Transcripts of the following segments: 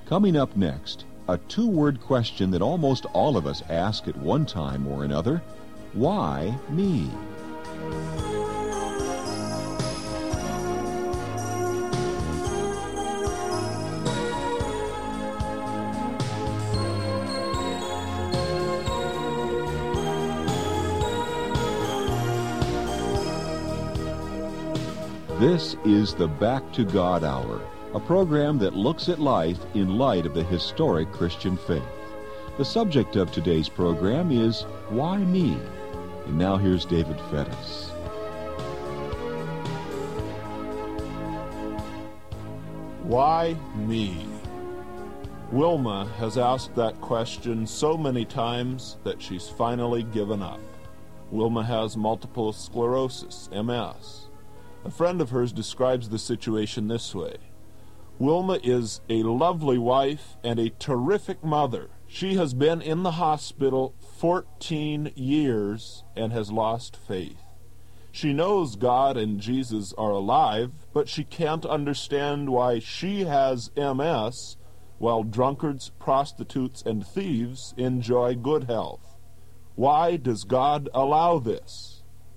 Coming up next, a two-word question that almost all of us ask at one time or another: why me? This is the Back to God Hour, a program that looks at life in light of the historic Christian faith. The subject of today's program is Why Me? And now here's David Fettis. Why me? Wilma has asked that question so many times that she's finally given up. Wilma has multiple sclerosis, MS. A friend of hers describes the situation this way: Wilma is a lovely wife and a terrific mother. She has been in the hospital 14 years and has lost faith. She knows God and Jesus are alive, but she can't understand why she has MS while drunkards, prostitutes, and thieves enjoy good health. Why does God allow this?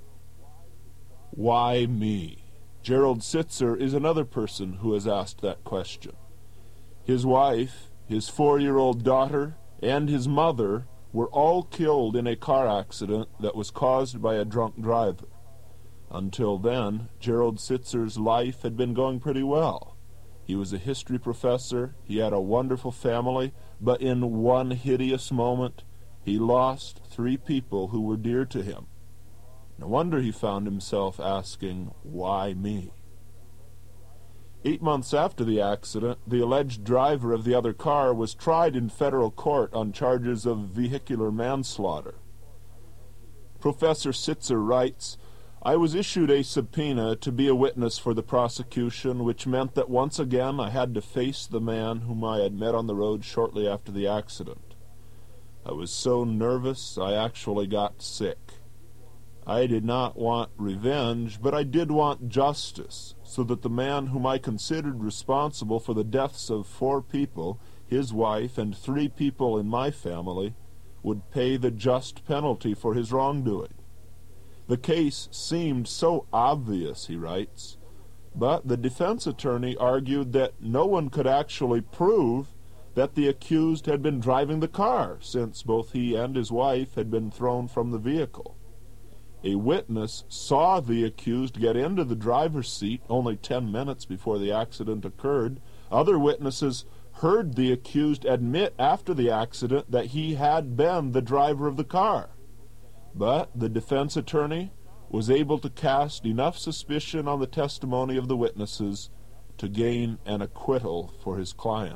Why me? Gerald Sitzer is another person who has asked that question. His wife, his 4-year-old daughter, and his mother were all killed in a car accident that was caused by a drunk driver. Until then, Gerald Sitzer's life had been going pretty well. He was a history professor, he had a wonderful family, but in one hideous moment, he lost 3 people who were dear to him. No wonder he found himself asking, why me? 8 months after the accident, the alleged driver of the other car was tried in federal court on charges of vehicular manslaughter. Professor Sitzer writes, I was issued a subpoena to be a witness for the prosecution, which meant that once again I had to face the man whom I had met on the road shortly after the accident. I was so nervous I actually got sick. I did not want revenge, but I did want justice, so that the man whom I considered responsible for the deaths of 4 people, his wife, and 3 people in my family, would pay the just penalty for his wrongdoing. The case seemed so obvious, he writes, but the defense attorney argued that no one could actually prove that the accused had been driving the car, since both he and his wife had been thrown from the vehicle. A witness saw the accused get into the driver's seat only 10 minutes before the accident occurred. Other witnesses heard the accused admit after the accident that he had been the driver of the car. But the defense attorney was able to cast enough suspicion on the testimony of the witnesses to gain an acquittal for his client.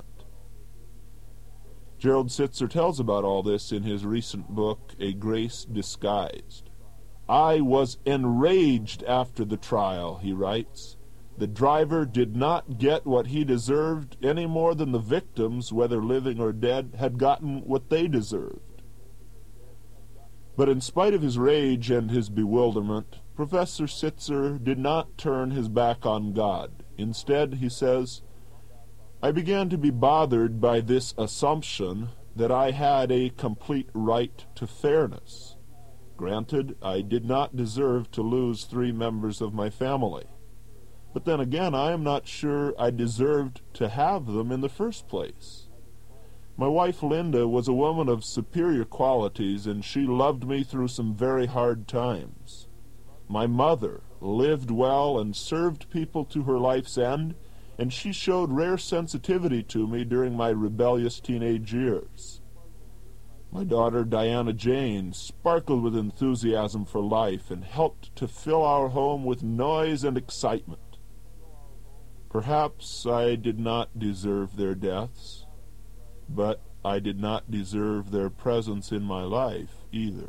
Gerald Sitzer tells about all this in his recent book, A Grace Disguised. I was enraged after the trial, he writes. The driver did not get what he deserved any more than the victims, whether living or dead, had gotten what they deserved. But in spite of his rage and his bewilderment, Professor Sitzer did not turn his back on God. Instead, he says, I began to be bothered by this assumption that I had a complete right to fairness. Granted, I did not deserve to lose 3 members of my family. But then again, I am not sure I deserved to have them in the first place. My wife Linda was a woman of superior qualities, and she loved me through some very hard times. My mother lived well and served people to her life's end, and she showed rare sensitivity to me during my rebellious teenage years. My daughter Diana Jane sparkled with enthusiasm for life and helped to fill our home with noise and excitement. Perhaps I did not deserve their deaths, but I did not deserve their presence in my life either.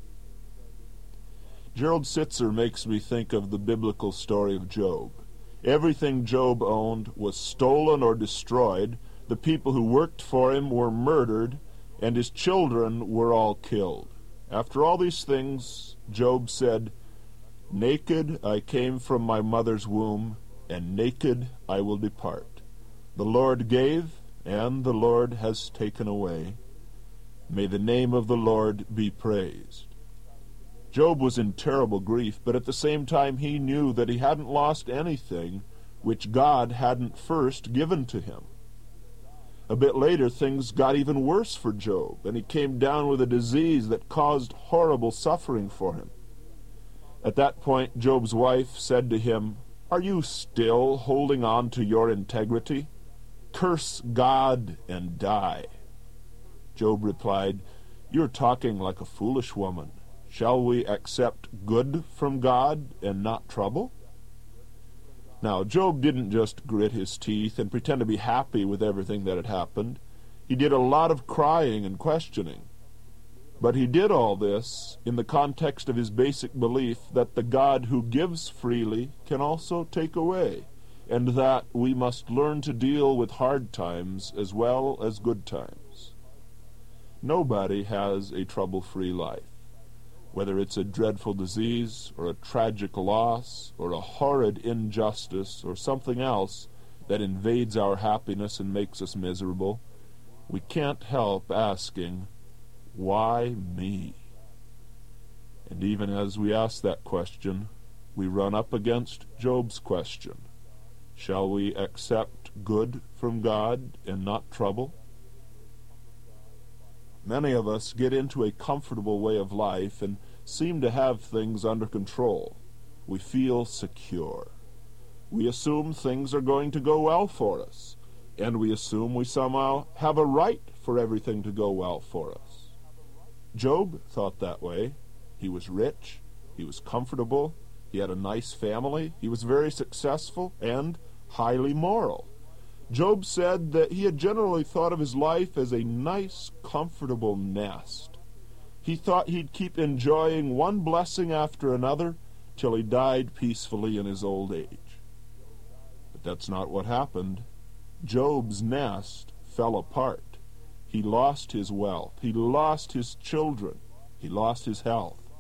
Gerald Sitzer makes me think of the biblical story of Job. Everything Job owned was stolen or destroyed, the people who worked for him were murdered, and his children were all killed. After all these things, Job said, Naked I came from my mother's womb, and naked I will depart. The Lord gave, and the Lord has taken away. May the name of the Lord be praised." Job was in terrible grief, but at the same time he knew that he hadn't lost anything which God hadn't first given to him. A bit later, things got even worse for Job, and he came down with a disease that caused horrible suffering for him. At that point, Job's wife said to him, "Are you still holding on to your integrity? Curse God and die." Job replied, "You're talking like a foolish woman. Shall we accept good from God and not trouble?" Now, Job didn't just grit his teeth and pretend to be happy with everything that had happened. He did a lot of crying and questioning. But he did all this in the context of his basic belief that the God who gives freely can also take away, and that we must learn to deal with hard times as well as good times. Nobody has a trouble-free life. Whether it's a dreadful disease, or a tragic loss, or a horrid injustice, or something else that invades our happiness and makes us miserable, we can't help asking, "Why me?" And even as we ask that question, we run up against Job's question. Shall we accept good from God and not trouble? Many of us get into a comfortable way of life and seem to have things under control. We feel secure. We assume things are going to go well for us, and we assume we somehow have a right for everything to go well for us. Job thought that way. He was rich, he was comfortable, he had a nice family, he was very successful, and highly moral. Job said that he had generally thought of his life as a nice, comfortable nest. He thought he'd keep enjoying one blessing after another till he died peacefully in his old age. But that's not what happened. Job's nest fell apart. He lost his wealth. He lost his children. He lost his health.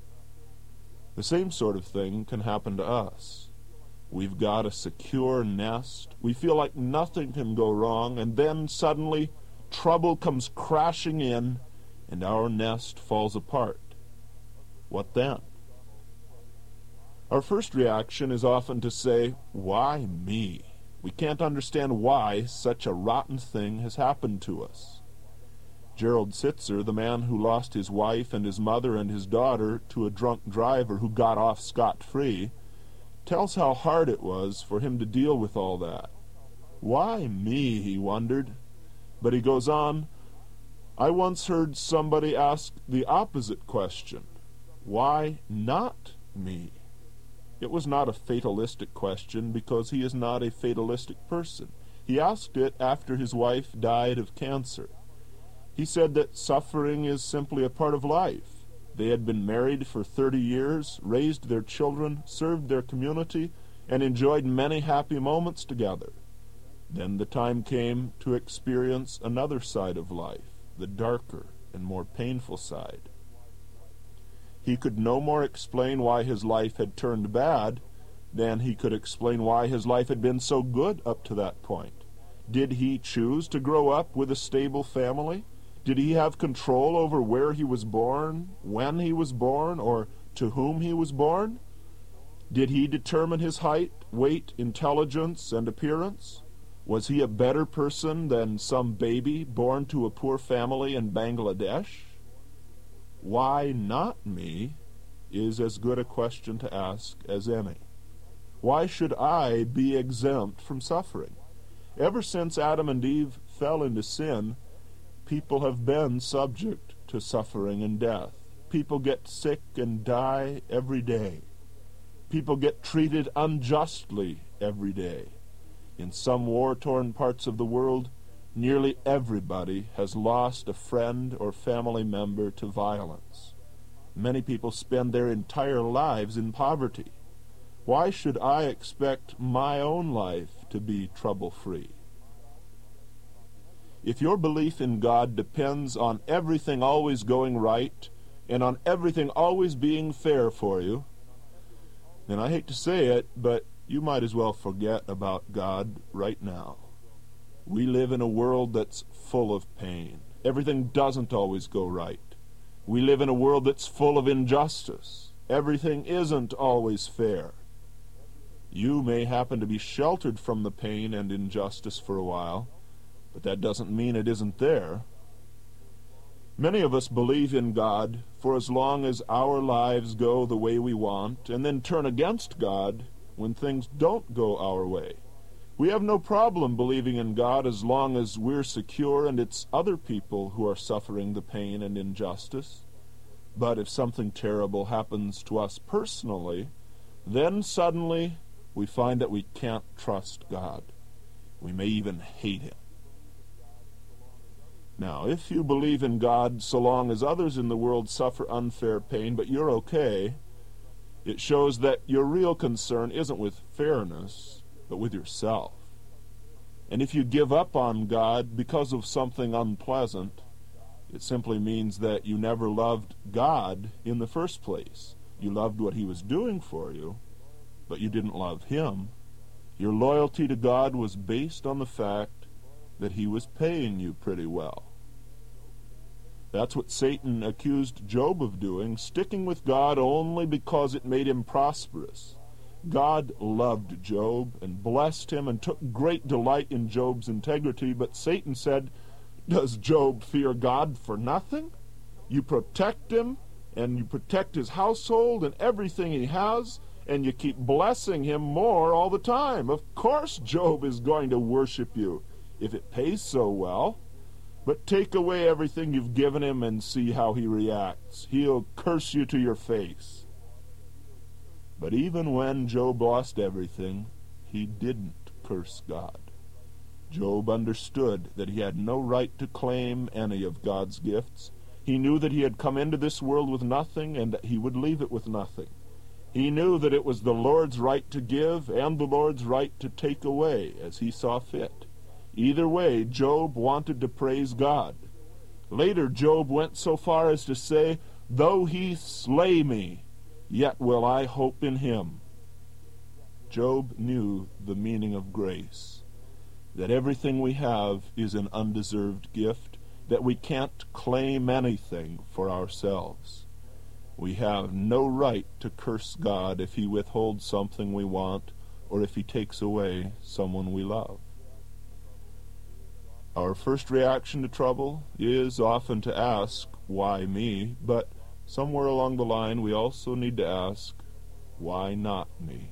The same sort of thing can happen to us. We've got a secure nest. We feel like nothing can go wrong, and then suddenly trouble comes crashing in, and our nest falls apart. What then? Our first reaction is often to say, "Why me?" We can't understand why such a rotten thing has happened to us. Gerald Sitzer, the man who lost his wife and his mother and his daughter to a drunk driver who got off scot-free, tells how hard it was for him to deal with all that. Why me, he wondered. But he goes on, "I once heard somebody ask the opposite question. Why not me?" It was not a fatalistic question because he is not a fatalistic person. He asked it after his wife died of cancer. He said that suffering is simply a part of life. They had been married for 30 years, raised their children, served their community, and enjoyed many happy moments together. Then the time came to experience another side of life, the darker and more painful side. He could no more explain why his life had turned bad than he could explain why his life had been so good up to that point. Did he choose to grow up with a stable family? Did he have control over where he was born, when he was born, or to whom he was born? Did he determine his height, weight, intelligence, and appearance? Was he a better person than some baby born to a poor family in Bangladesh? Why not me is as good a question to ask as any. Why should I be exempt from suffering? Ever since Adam and Eve fell into sin, people have been subject to suffering and death. People get sick and die every day. People get treated unjustly every day. In some war-torn parts of the world, nearly everybody has lost a friend or family member to violence. Many people spend their entire lives in poverty. Why should I expect my own life to be trouble-free? If your belief in God depends on everything always going right and on everything always being fair for you, then I hate to say it, but you might as well forget about God right now. We live in a world that's full of pain. Everything doesn't always go right. We live in a world that's full of injustice. Everything isn't always fair. You may happen to be sheltered from the pain and injustice for a while, but that doesn't mean it isn't there. Many of us believe in God for as long as our lives go the way we want, and then turn against God when things don't go our way. We have no problem believing in God as long as we're secure and it's other people who are suffering the pain and injustice. But if something terrible happens to us personally, then suddenly we find that we can't trust God. We may even hate Him. Now, if you believe in God so long as others in the world suffer unfair pain, but you're okay, it shows that your real concern isn't with fairness, but with yourself. And if you give up on God because of something unpleasant, it simply means that you never loved God in the first place. You loved what He was doing for you, but you didn't love Him. Your loyalty to God was based on the fact that He was paying you pretty well. That's what Satan accused Job of doing, sticking with God only because it made him prosperous. God loved Job and blessed him and took great delight in Job's integrity, but Satan said, "Does Job fear God for nothing? You protect him, and you protect his household and everything he has, and you keep blessing him more all the time. Of course Job is going to worship you, if it pays so well. But take away everything you've given him and see how he reacts. He'll curse you to your face." But even when Job lost everything, he didn't curse God. Job understood that he had no right to claim any of God's gifts. He knew that he had come into this world with nothing and that he would leave it with nothing. He knew that it was the Lord's right to give and the Lord's right to take away as He saw fit. Either way, Job wanted to praise God. Later, Job went so far as to say, "Though He slay me, yet will I hope in Him." Job knew the meaning of grace, that everything we have is an undeserved gift, that we can't claim anything for ourselves. We have no right to curse God if He withholds something we want or if He takes away someone we love. Our first reaction to trouble is often to ask, "Why me?" But somewhere along the line we also need to ask, "Why not me?"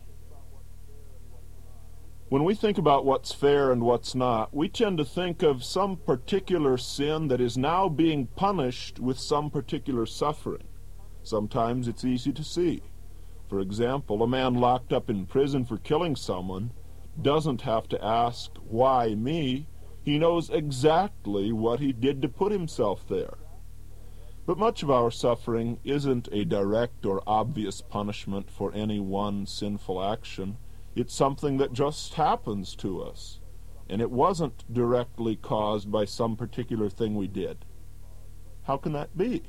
When we think about what's fair and what's not, we tend to think of some particular sin that is now being punished with some particular suffering. Sometimes it's easy to see. For example, a man locked up in prison for killing someone doesn't have to ask, "Why me?" He knows exactly what he did to put himself there. But much of our suffering isn't a direct or obvious punishment for any one sinful action. It's something that just happens to us, and it wasn't directly caused by some particular thing we did. How can that be?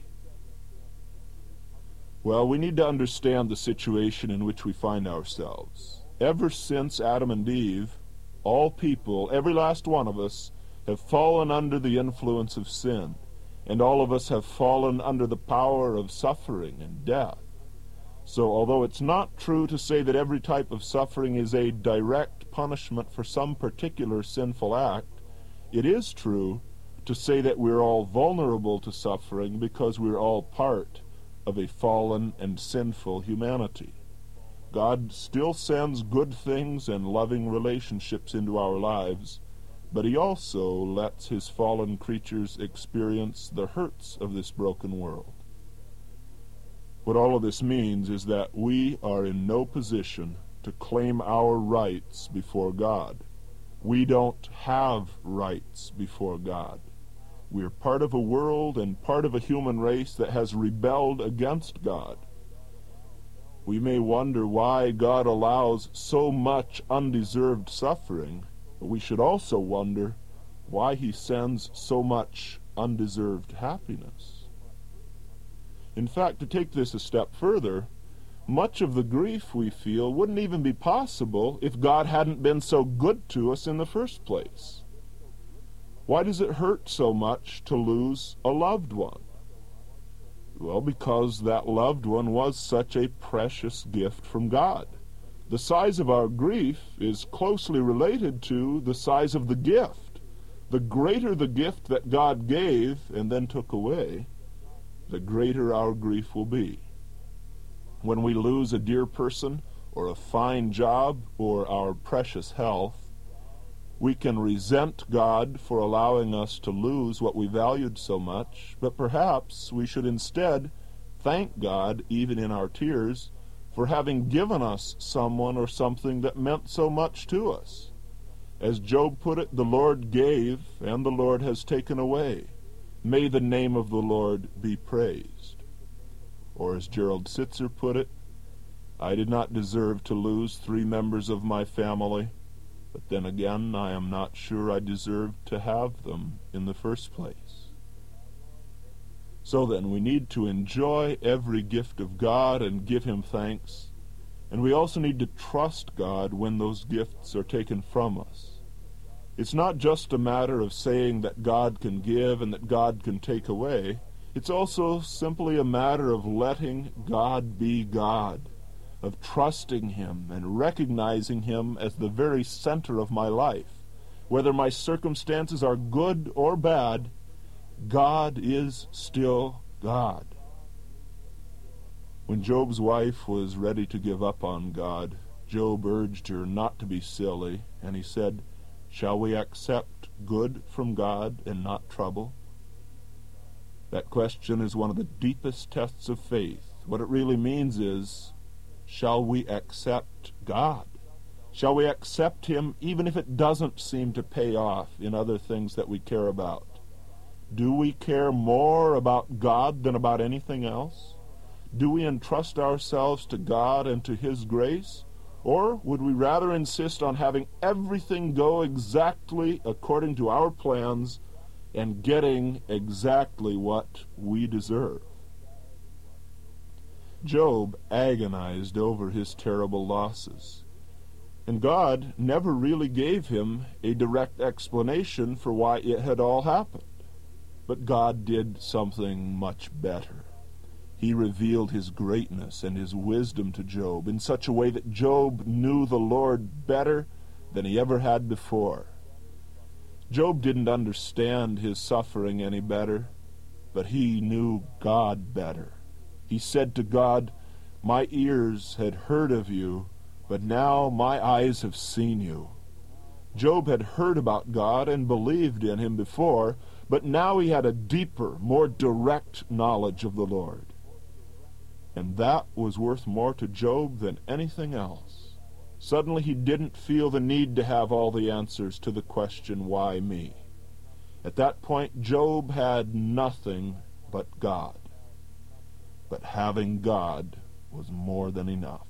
Well, we need to understand the situation in which we find ourselves. Ever since Adam and Eve, all people, every last one of us, have fallen under the influence of sin, and all of us have fallen under the power of suffering and death. So although it's not true to say that every type of suffering is a direct punishment for some particular sinful act, it is true to say that we're all vulnerable to suffering because we're all part of a fallen and sinful humanity. God still sends good things and loving relationships into our lives, but He also lets His fallen creatures experience the hurts of this broken world. What all of this means is that we are in no position to claim our rights before God. We don't have rights before God. We are part of a world and part of a human race that has rebelled against God. We may wonder why God allows so much undeserved suffering, but we should also wonder why He sends so much undeserved happiness. In fact, to take this a step further, much of the grief we feel wouldn't even be possible if God hadn't been so good to us in the first place. Why does it hurt so much to lose a loved one? Well, because that loved one was such a precious gift from God. The size of our grief is closely related to the size of the gift. The greater the gift that God gave and then took away, the greater our grief will be. When we lose a dear person, or a fine job, or our precious health, we can resent God for allowing us to lose what we valued so much, but perhaps we should instead thank God, even in our tears, for having given us someone or something that meant so much to us. As Job put it, the Lord gave, and the Lord has taken away. May the name of the Lord be praised. Or as Gerald Sitzer put it, I did not deserve to lose 3 members of my family, but then again, I am not sure I deserved to have them in the first place. So then, we need to enjoy every gift of God and give Him thanks, and we also need to trust God when those gifts are taken from us. It's not just a matter of saying that God can give and that God can take away. It's also simply a matter of letting God be God, of trusting Him and recognizing Him as the very center of my life. Whether my circumstances are good or bad, God is still God. When Job's wife was ready to give up on God, Job urged her not to be silly, and he said, "Shall we accept good from God and not trouble?" That question is one of the deepest tests of faith. What it really means is, shall we accept God? Shall we accept Him even if it doesn't seem to pay off in other things that we care about? Do we care more about God than about anything else? Do we entrust ourselves to God and to His grace? Or would we rather insist on having everything go exactly according to our plans and getting exactly what we deserve? Job agonized over his terrible losses, and God never really gave him a direct explanation for why it had all happened. But God did something much better. He revealed His greatness and His wisdom to Job in such a way that Job knew the Lord better than he ever had before. Job didn't understand his suffering any better, but he knew God better. He said to God, "My ears had heard of you, but now my eyes have seen you." Job had heard about God and believed in Him before, but now he had a deeper, more direct knowledge of the Lord. And that was worth more to Job than anything else. Suddenly he didn't feel the need to have all the answers to the question, why me? At that point, Job had nothing but God. But having God was more than enough.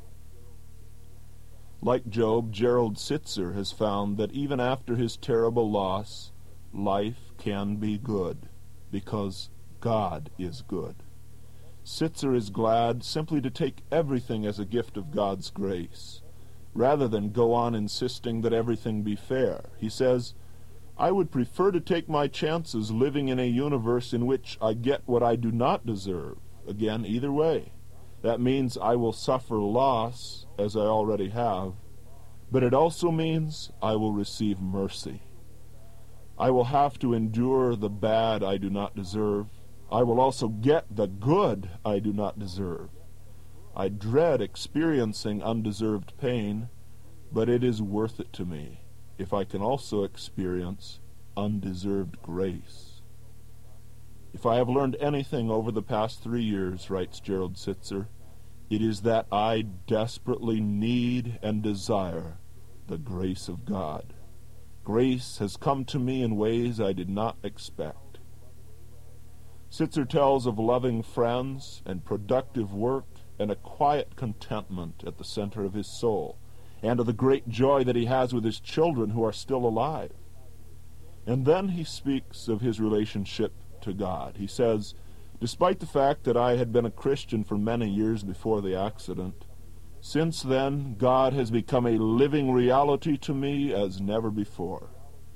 Like Job, Gerald Sitzer has found that even after his terrible loss, life can be good, because God is good. Sitzer is glad simply to take everything as a gift of God's grace, rather than go on insisting that everything be fair. He says, "I would prefer to take my chances living in a universe in which I get what I do not deserve. Again, either way. That means I will suffer loss, as I already have, but it also means I will receive mercy. I will have to endure the bad I do not deserve. I will also get the good I do not deserve. I dread experiencing undeserved pain, but it is worth it to me if I can also experience undeserved grace." If I have learned anything over the past 3 years, writes Gerald Sitzer, it is that I desperately need and desire the grace of God. Grace has come to me in ways I did not expect. Sitzer tells of loving friends and productive work and a quiet contentment at the center of his soul, and of the great joy that he has with his children who are still alive. And then he speaks of his relationship to God. He says, "Despite the fact that I had been a Christian for many years before the accident, since then God has become a living reality to me as never before.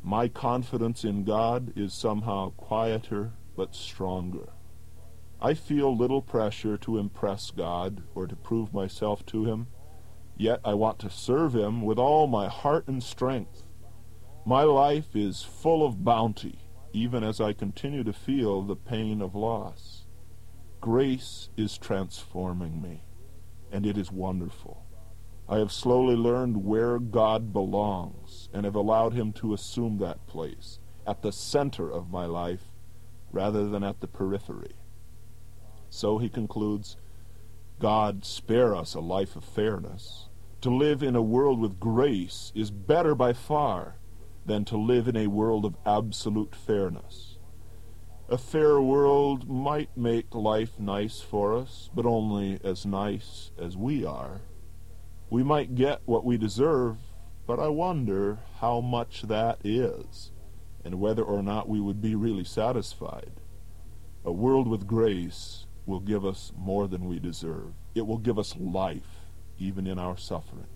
my confidence in God is somehow quieter but stronger. I feel little pressure to impress God or to prove myself to Him, yet I want to serve Him with all my heart and strength. My life is full of bounty, even as I continue to feel the pain of loss. Grace is transforming me, and it is wonderful. I have slowly learned where God belongs and have allowed Him to assume that place, at the center of my life, rather than at the periphery. So he concludes, God spare us a life of fairness. To live in a world with grace is better by far than to live in a world of absolute fairness. A fair world might make life nice for us, but only as nice as we are. We might get what we deserve, but I wonder how much that is, and whether or not we would be really satisfied. A world with grace will give us more than we deserve. It will give us life, even in our suffering.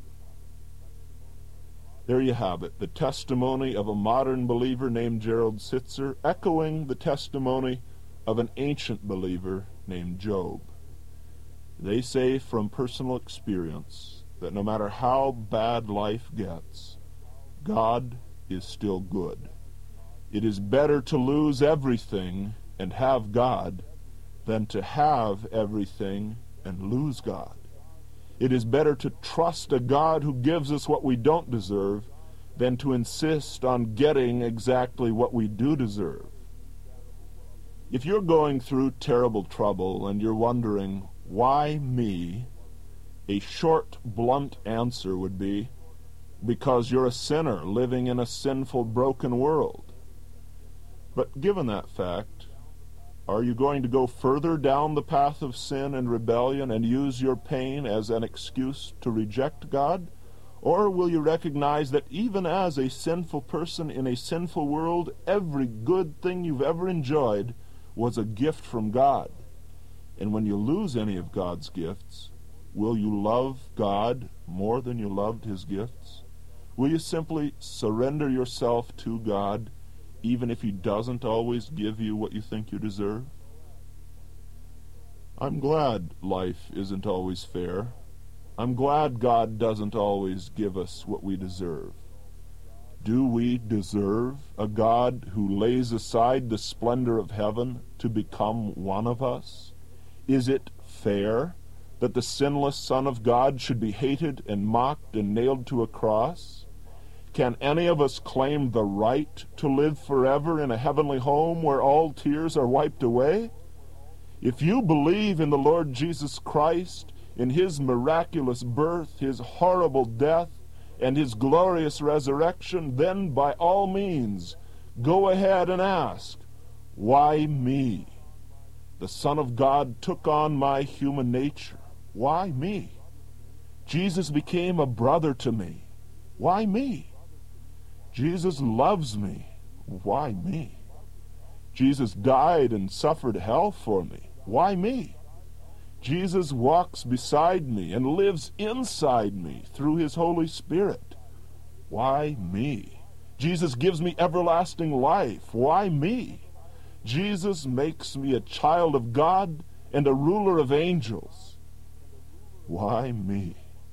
There you have it, the testimony of a modern believer named Gerald Sitzer, echoing the testimony of an ancient believer named Job. They say from personal experience that no matter how bad life gets, God is still good. It is better to lose everything and have God than to have everything and lose God. It is better to trust a God who gives us what we don't deserve than to insist on getting exactly what we do deserve. If you're going through terrible trouble and you're wondering, why me? A short, blunt answer would be, because you're a sinner living in a sinful, broken world. But given that fact, are you going to go further down the path of sin and rebellion and use your pain as an excuse to reject God? Or will you recognize that even as a sinful person in a sinful world, every good thing you've ever enjoyed was a gift from God? And when you lose any of God's gifts, will you love God more than you loved His gifts? Will you simply surrender yourself to God even if He doesn't always give you what you think you deserve? I'm glad life isn't always fair. I'm glad God doesn't always give us what we deserve. Do we deserve a God who lays aside the splendor of heaven to become one of us? Is it fair that the sinless Son of God should be hated and mocked and nailed to a cross? Can any of us claim the right to live forever in a heavenly home where all tears are wiped away? If you believe in the Lord Jesus Christ, in His miraculous birth, His horrible death, and His glorious resurrection, then by all means, go ahead and ask, why me? The Son of God took on my human nature. Why me? Jesus became a brother to me. Why me? Jesus loves me. Why me? Jesus died and suffered hell for me. Why me? Jesus walks beside me and lives inside me through His Holy Spirit. Why me? Jesus gives me everlasting life. Why me? Jesus makes me a child of God and a ruler of angels. Why me?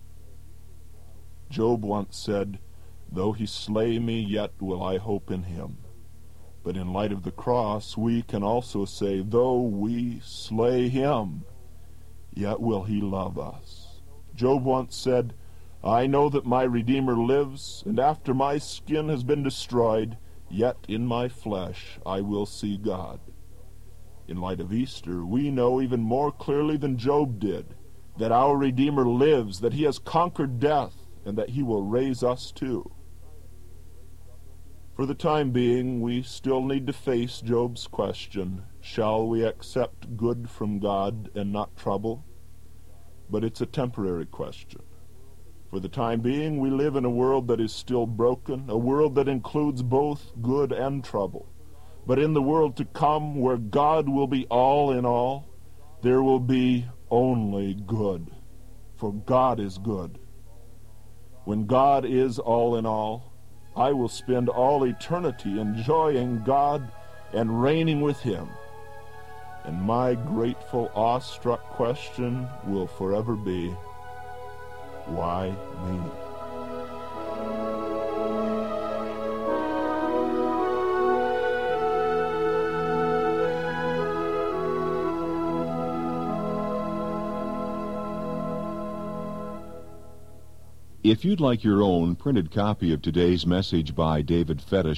Job once said, though He slay me, yet will I hope in Him. But in light of the cross, we can also say, though we slay Him, yet will He love us. Job once said, I know that my Redeemer lives, and after my skin has been destroyed, yet in my flesh I will see God. In light of Easter, we know even more clearly than Job did that our Redeemer lives, that He has conquered death, and that He will raise us too. For the time being, we still need to face Job's question, shall we accept good from God and not trouble? But it's a temporary question. For the time being, we live in a world that is still broken, a world that includes both good and trouble. But in the world to come, where God will be all in all, there will be only good, for God is good. When God is all in all, I will spend all eternity enjoying God and reigning with Him. And my grateful, awestruck question will forever be, why me? If you'd like your own printed copy of today's message by David Fetish,